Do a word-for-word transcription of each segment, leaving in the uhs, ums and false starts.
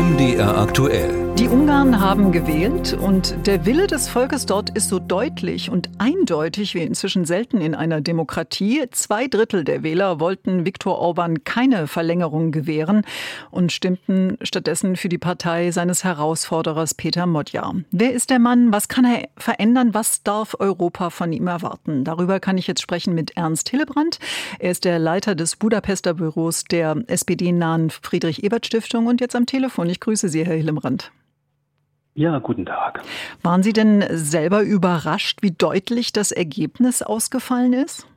M D R aktuell. Die Ungarn haben gewählt und der Wille des Volkes dort ist so deutlich und eindeutig wie inzwischen selten in einer Demokratie. Zwei Drittel der Wähler wollten Viktor Orbán keine Verlängerung gewähren und stimmten stattdessen für die Partei seines Herausforderers Péter Magyar. Wer ist der Mann? Was kann er verändern? Was darf Europa von ihm erwarten? Darüber kann ich jetzt sprechen mit Ernst Hillebrand. Er ist der Leiter des Budapester Büros der S P D-nahen Friedrich-Ebert-Stiftung und jetzt am Telefon. Ich grüße Sie, Herr Hillebrand. Ja, guten Tag. Waren Sie denn selber überrascht, wie deutlich das Ergebnis ausgefallen ist?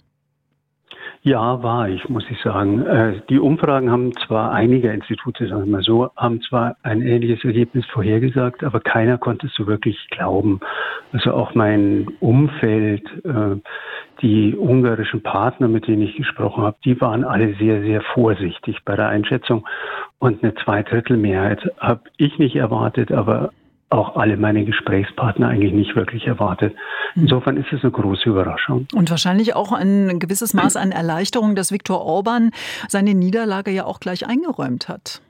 Ja, war ich, muss ich sagen. Die Umfragen haben zwar, einige Institute, sagen wir mal so, haben zwar ein ähnliches Ergebnis vorhergesagt, aber keiner konnte es so wirklich glauben. Also auch mein Umfeld, die ungarischen Partner, mit denen ich gesprochen habe, die waren alle sehr, sehr vorsichtig bei der Einschätzung. Und eine Zweidrittelmehrheit habe ich nicht erwartet, aber auch alle meine Gesprächspartner eigentlich nicht wirklich erwartet. Insofern ist es eine große Überraschung. Und wahrscheinlich auch ein gewisses Maß an Erleichterung, dass Viktor Orbán seine Niederlage ja auch gleich eingeräumt hat.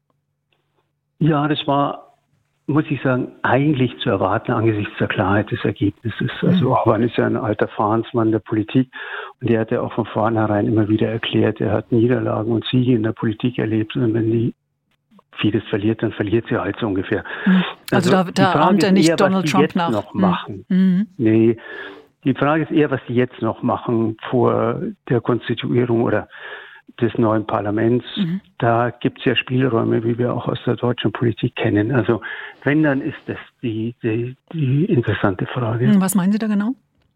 Ja, das war, muss ich sagen, eigentlich zu erwarten angesichts der Klarheit des Ergebnisses. Also Orbán ist ja ein alter Fahrensmann der Politik und der hat ja auch von vornherein immer wieder erklärt, er hat Niederlagen und Siege in der Politik erlebt und wenn die vieles verliert, dann verliert sie halt so ungefähr. Also, also da, da ahmt er nicht eher, Donald Trump jetzt nach. Noch machen. Mhm. Nee, die Frage ist eher, was die jetzt noch machen vor der Konstituierung oder des neuen Parlaments. Mhm. Da gibt es ja Spielräume, wie wir auch aus der deutschen Politik kennen. Also wenn, dann ist das die, die, die interessante Frage. Was meinen Sie da genau?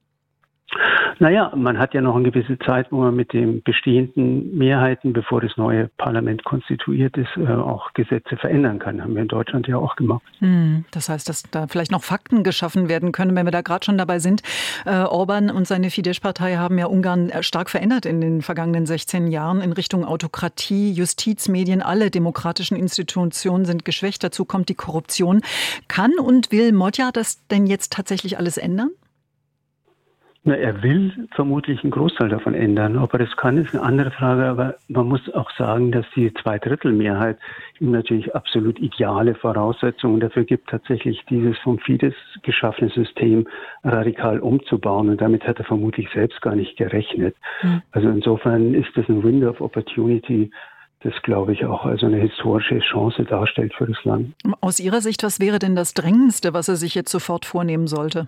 Naja, man hat ja noch eine gewisse Zeit, wo man mit den bestehenden Mehrheiten, bevor das neue Parlament konstituiert ist, auch Gesetze verändern kann. Haben wir in Deutschland ja auch gemacht. Das heißt, dass da vielleicht noch Fakten geschaffen werden können, wenn wir da gerade schon dabei sind. Orbán und seine Fidesz-Partei haben ja Ungarn stark verändert in den vergangenen sechzehn Jahren in Richtung Autokratie, Justiz, Medien, alle demokratischen Institutionen sind geschwächt. Dazu kommt die Korruption. Kann und will Magyar das denn jetzt tatsächlich alles ändern? Na, er will vermutlich einen Großteil davon ändern. Ob er das kann, ist eine andere Frage. Aber man muss auch sagen, dass die Zweidrittelmehrheit ihm natürlich absolut ideale Voraussetzungen dafür gibt, tatsächlich dieses vom Fidesz geschaffene System radikal umzubauen. Und damit hat er vermutlich selbst gar nicht gerechnet. Mhm. Also insofern ist das ein Window of Opportunity, das, glaube ich, auch also eine historische Chance darstellt für das Land. Aus Ihrer Sicht, was wäre denn das Drängendste, was er sich jetzt sofort vornehmen sollte?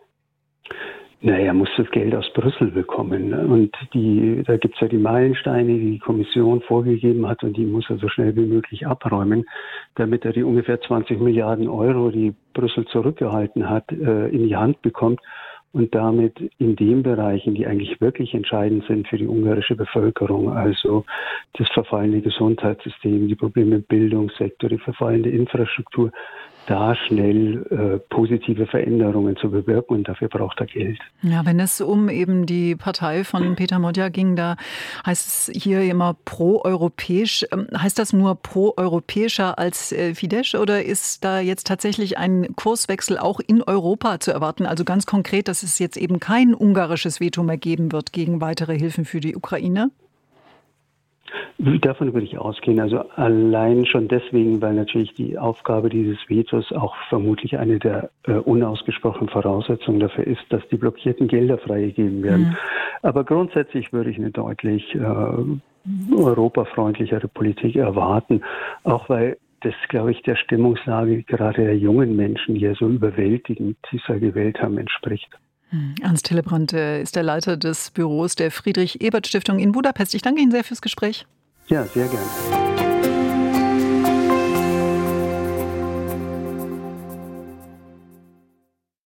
Na, er muss das Geld aus Brüssel bekommen. Und die, da gibt es ja die Meilensteine, die die Kommission vorgegeben hat und die muss er so schnell wie möglich abräumen, damit er die ungefähr zwanzig Milliarden Euro, die Brüssel zurückgehalten hat, in die Hand bekommt und damit in den Bereichen, die eigentlich wirklich entscheidend sind für die ungarische Bevölkerung, also das verfallene Gesundheitssystem, die Probleme im Bildungssektor, die verfallende Infrastruktur, da schnell äh, positive Veränderungen zu bewirken und dafür braucht er Geld. Ja, wenn es um eben die Partei von Péter Magyar ging, da heißt es hier immer pro-europäisch. Heißt das nur pro-europäischer als äh, Fidesz oder ist da jetzt tatsächlich ein Kurswechsel auch in Europa zu erwarten? Also ganz konkret, dass es jetzt eben kein ungarisches Veto mehr geben wird gegen weitere Hilfen für die Ukraine? Davon würde ich ausgehen. Also allein schon deswegen, weil natürlich die Aufgabe dieses Vetos auch vermutlich eine der äh, unausgesprochenen Voraussetzungen dafür ist, dass die blockierten Gelder freigegeben werden. Mhm. Aber grundsätzlich würde ich eine deutlich äh, europafreundlichere Politik erwarten, auch weil das, glaube ich, der Stimmungslage gerade der jungen Menschen, die ja so überwältigend dieser gewählt haben, entspricht. Ernst Hillebrand ist der Leiter des Büros der Friedrich-Ebert-Stiftung in Budapest. Ich danke Ihnen sehr fürs Gespräch. Ja, sehr gerne.